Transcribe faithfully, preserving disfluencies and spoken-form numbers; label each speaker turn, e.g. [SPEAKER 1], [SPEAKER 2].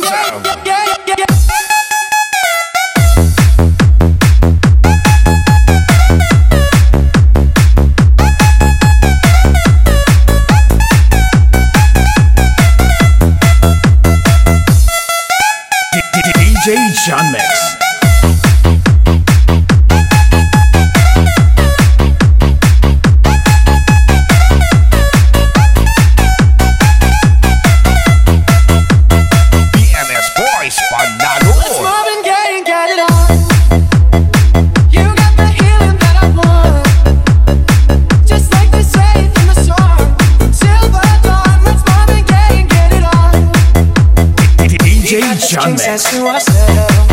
[SPEAKER 1] D J John Mix. B M S Boys Panalo.
[SPEAKER 2] Let's move and get and get it on. You got the healing that I want, just like they say in the song. Till the dawn, let's move and get and get it on.
[SPEAKER 1] D J John Mix.